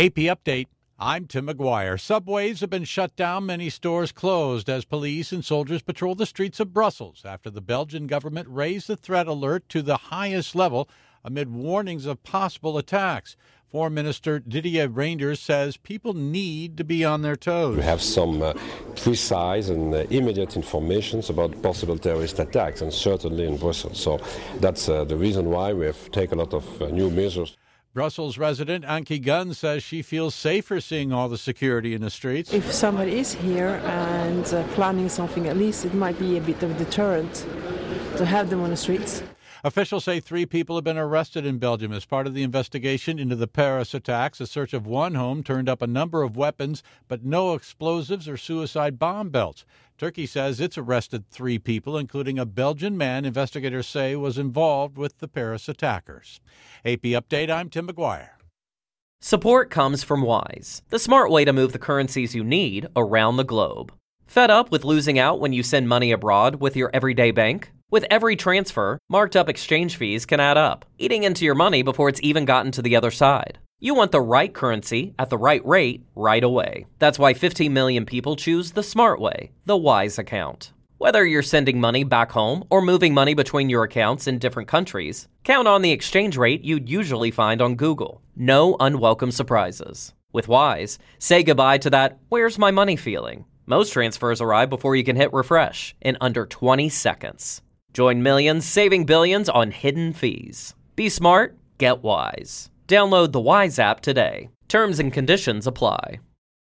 AP Update. I'm Tim McGuire. Subways have been shut down, many stores closed as police and soldiers patrol the streets of Brussels after the Belgian government raised the threat alert to the highest level amid warnings of possible attacks. Foreign Minister Didier Reynders says people need to be on their toes. We have some precise and immediate information about possible terrorist attacks, and certainly in Brussels. So that's the reason why we have taken a lot of new measures. Brussels resident Ankie Gunn says she feels safer seeing all the security in the streets. If somebody is here and planning something, at least it might be a bit of a deterrent to have them on the streets. Officials say 3 people have been arrested in Belgium as part of the investigation into the Paris attacks. A search of one home turned up a number of weapons, but no explosives or suicide bomb belts. Turkey says it's arrested 3 people, including a Belgian man investigators say was involved with the Paris attackers. AP Update, I'm Tim McGuire. Support comes from Wise, the smart way to move the currencies you need around the globe. Fed up with losing out when you send money abroad with your everyday bank? With every transfer, marked up exchange fees can add up, eating into your money before it's even gotten to the other side. You want the right currency at the right rate right away. That's why 15 million people choose the smart way, the Wise account. Whether you're sending money back home or moving money between your accounts in different countries, count on the exchange rate you'd usually find on Google. No unwelcome surprises. With Wise, say goodbye to that "where's my money" feeling. Most transfers arrive before you can hit refresh in under 20 seconds. Join millions saving billions on hidden fees. Be smart, get Wise. Download the Wise app today. Terms and conditions apply.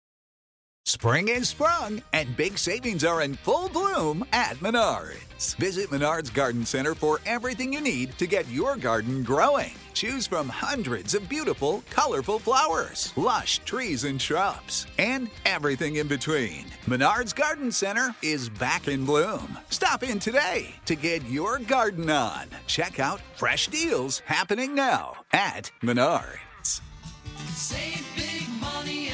Spring is sprung, and big savings are in full bloom at Menards. Visit Menards Garden Center for everything you need to get your garden growing. Choose from hundreds of beautiful, colorful flowers, lush trees and shrubs, and everything in between. Menards Garden Center is back in bloom. Stop in today to get your garden on. Check out fresh deals happening now at Menards. Save big money